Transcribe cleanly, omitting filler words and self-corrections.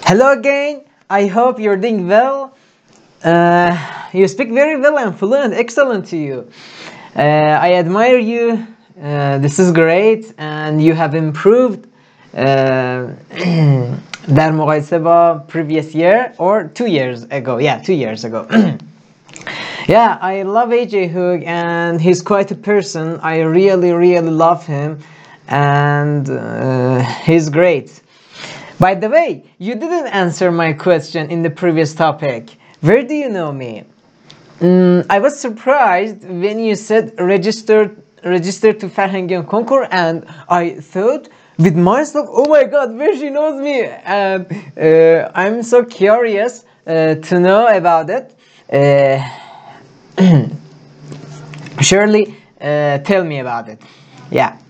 Hello again. I hope you're doing well. You speak very well and fluent. Excellent to you. I admire you. This is great, and you have improved. در مقایسه با previous year or 2 years ago. Yeah, 2 years ago. Yeah, I love AJ Hoog, and he's quite a person. I really love him, and he's great. By the way, you didn't answer my question in the previous topic. Where do you know me? I was surprised when you said registered to Farhangian Concours, and I thought with myself, oh my god, where she knows me. And I'm so curious to know about it. Surely tell me about it. Yeah.